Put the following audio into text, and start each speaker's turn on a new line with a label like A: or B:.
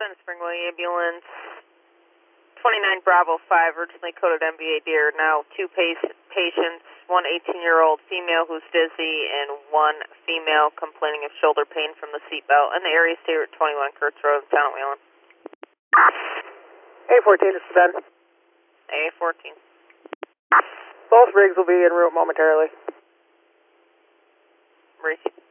A: Springway Ambulance 29 Bravo 5, originally coded MBA Deer. Now two patients, one 18-year-old female who's dizzy and one female complaining of shoulder pain from the seatbelt. And the area stay at 21 Kurtz Road, Town of Wheeling.
B: A14, this is Ben.
A: A14.
B: Both rigs will be en route momentarily.
A: Receive.